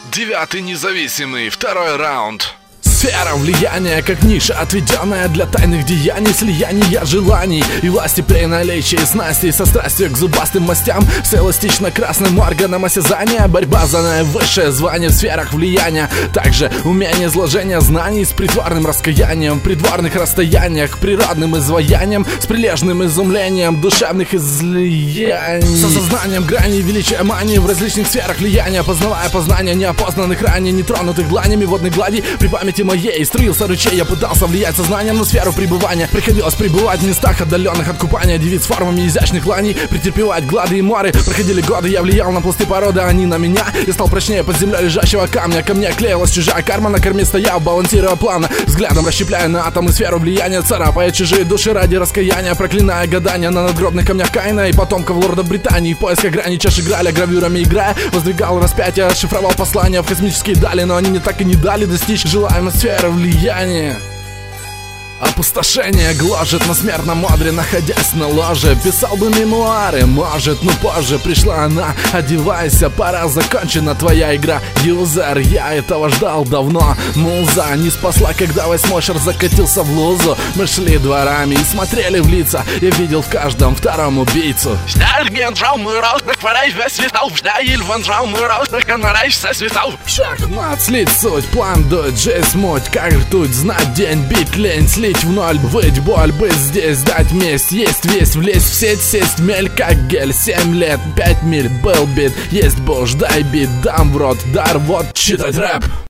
9-й независимый, второй раунд. Сфера влияния, как ниша, отведенная для тайных деяний, слияния желаний и власти при наличии снастей, со страстью к зубастым мастям, с эластично-красным органом осязания, борьба за наивысшее звание в сферах влияния, также умение изложения знаний с притворным раскаянием в придворных расстояниях, природным изваянием, с прилежным изумлением душевных излияний, с осознанием граней величия мании в различных сферах влияния, познавая познания неопознанных ранее, нетронутых дланями водной глади. При памяти моей струился ручей, я пытался влиять сознанием на сферу пребывания. Приходилось пребывать в местах, отдаленных от купания девиц с формами изящных ланей, претерпевать глады и моры. Проходили годы, я влиял на пласты породы, они на меня. Я стал прочнее под землей лежащего камня. Ко мне клеилась чужая карма, на корме стоял, балансируя плавно, взглядом расщепляя на атомы сферу влияния, царапая чужие души ради раскаяния, проклиная гадания на надгробных камнях Каина и потомков лорда Британии. В поисках грани чаши Граля, гравюрами играя, воздвигал распятие, шифровал послания в космические дали, но они мне так и не дали достичь желаемой сферы влияния. Опустошение гложет на смертном одре, находясь на ложе. Писал бы мемуары, может, но позже пришла она. Одевайся, пора, закончена твоя игра. Юзер, я этого ждал давно. Муза не спасла, когда восьмошер закатился в лузу. Мы шли дворами и смотрели в лица. Я видел в каждом втором убийцу. Шахмат, слить суть, план дует, жизнь муть. Как ртуть, знать день, бить лень, слить в ноль, быть боль, быть здесь, дать месть, есть весть, влезть в сеть, сесть в мель, как гель. 7 лет, 5 миль, был бит, есть буш, дай бит, дам в рот, дар, вот, читать рэп.